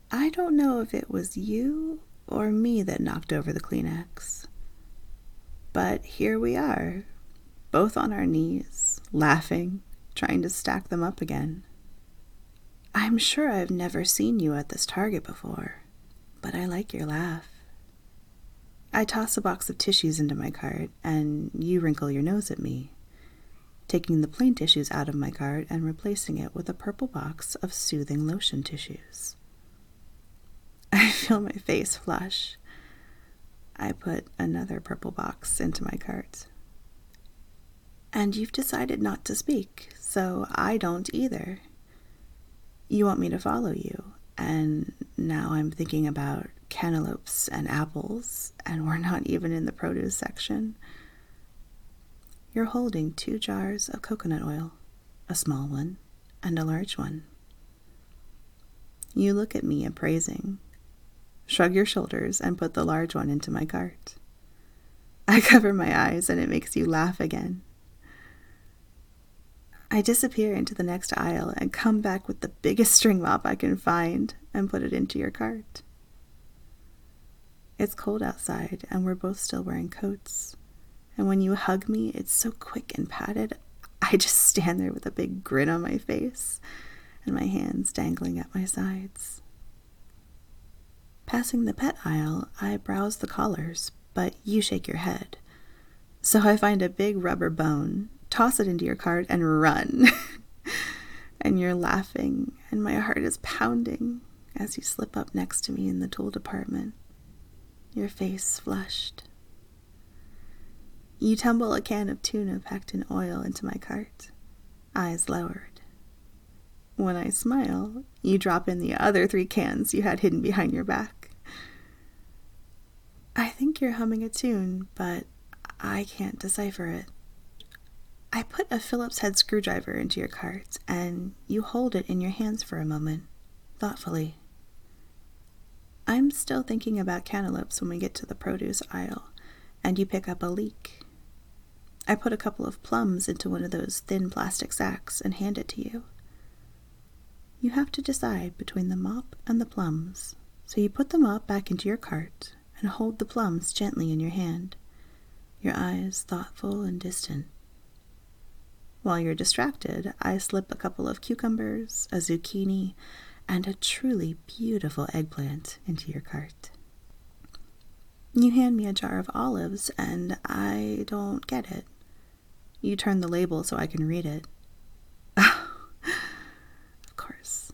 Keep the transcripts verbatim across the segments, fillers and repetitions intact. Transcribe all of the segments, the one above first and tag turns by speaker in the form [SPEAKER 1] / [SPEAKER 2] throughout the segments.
[SPEAKER 1] I don't know if it was you or me that knocked over the Kleenex, but here we are, both on our knees, laughing, trying to stack them up again. I'm sure I've never seen you at this Target before, but I like your laugh. I toss a box of tissues into my cart, and you wrinkle your nose at me, taking the plain tissues out of my cart and replacing it with a purple box of soothing lotion tissues. I feel my face flush. I put another purple box into my cart. And you've decided not to speak, so I don't either. You want me to follow you, and now I'm thinking about cantaloupes and apples, and we're not even in the produce section. You're holding two jars of coconut oil, a small one and a large one. You look at me appraising, shrug your shoulders, and put the large one into my cart. I cover my eyes, and it makes you laugh again. I disappear into the next aisle and come back with the biggest string mop I can find and put it into your cart. It's cold outside, and we're both still wearing coats. And when you hug me, it's so quick and padded, I just stand there with a big grin on my face and my hands dangling at my sides. Passing the pet aisle, I browse the collars, but you shake your head. So I find a big rubber bone, toss it into your cart, and run. And you're laughing, and my heart is pounding as you slip up next to me in the tool department, your face flushed. You tumble a can of tuna packed in oil into my cart, eyes lowered. When I smile, you drop in the other three cans you had hidden behind your back. I think you're humming a tune, but I can't decipher it. I put a Phillips head screwdriver into your cart, and you hold it in your hands for a moment, thoughtfully. I'm still thinking about cantaloupes when we get to the produce aisle, and you pick up a leek. I put a couple of plums into one of those thin plastic sacks and hand it to you. You have to decide between the mop and the plums, so you put the mop back into your cart and hold the plums gently in your hand, your eyes thoughtful and distant. While you're distracted, I slip a couple of cucumbers, a zucchini, and a truly beautiful eggplant into your cart. You hand me a jar of olives, and I don't get it. You turn the label so I can read it. Of course.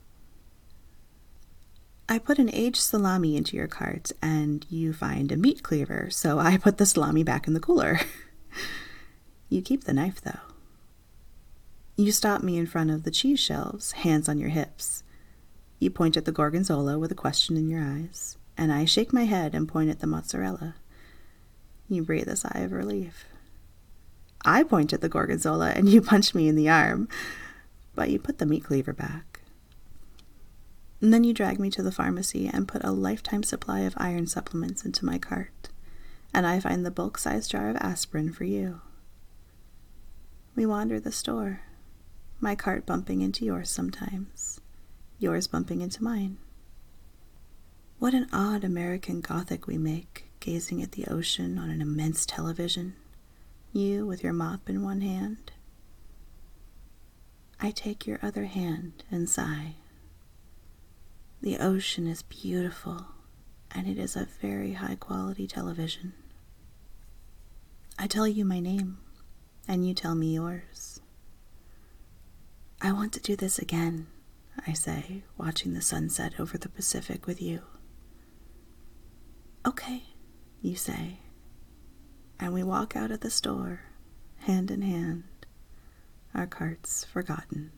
[SPEAKER 1] I put an aged salami into your cart, and you find a meat cleaver, so I put the salami back in the cooler. You keep the knife, though. You stop me in front of the cheese shelves, hands on your hips. You point at the gorgonzola with a question in your eyes, and I shake my head and point at the mozzarella. You breathe a sigh of relief. I point at the gorgonzola, and you punch me in the arm, but you put the meat cleaver back. And then you drag me to the pharmacy and put a lifetime supply of iron supplements into my cart, and I find the bulk-sized jar of aspirin for you. We wander the store, my cart bumping into yours sometimes, yours bumping into mine. What an odd American Gothic we make, gazing at the ocean on an immense television, you with your mop in one hand. I take your other hand and sigh. The ocean is beautiful, and it is a very high-quality television. I tell you my name, and you tell me yours. I want to do this again, I say, watching the sunset over the Pacific with you. Okay, you say, and we walk out of the store, hand in hand, our carts forgotten.